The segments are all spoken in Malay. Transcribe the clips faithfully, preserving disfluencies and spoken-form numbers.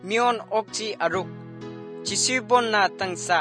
mion okchi aruk chisibon na tangsa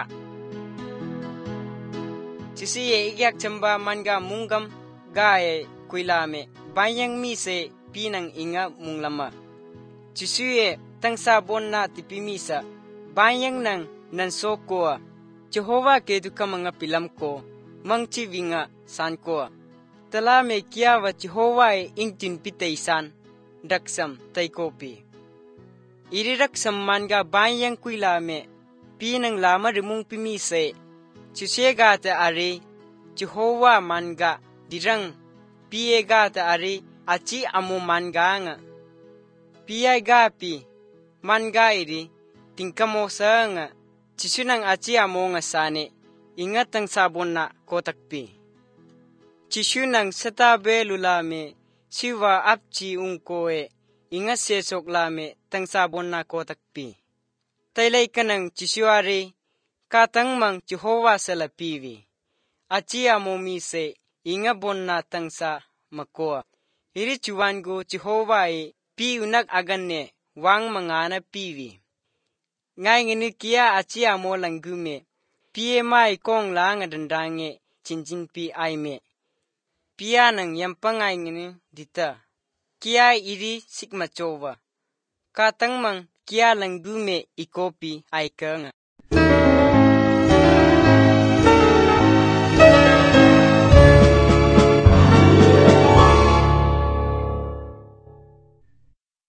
chisi ye igyak chamba manga mungam gae kuilame bayang mi se pinang inga munglama chisu ye tangsa bon na tipimisa bayang nang nansokoa Jehova ke dukamanga pilam ko mangchi winga san ko tala me kiawa Jehova e ingtin pitaisan daksam taikopi iri daksam manga bayang kuilame pinang lama rimung pimise chusega ta are Jehova manga dirang piega ta are achi amo manga nga piega pi manga iri tingkamo sanga chisunang achi amo nga sane ingatang sabon na kotakpi chisunang satabe lulame siwa apchi ungkoe inga sesok lame tang sabon na kotakpi tailay kanang chisuare katang mang Jehova salapiwi achi amo mise inga bon na tangsa makoa iri chuwango Jehova e pi unak aganne wang mangana piwi ngai ngini kia achi amo langgume pie mai kong langa dandange cincin pi aime pia nang yampangai ngini dita kia iri sikma coba katang mang kia langgume ikopi aikanga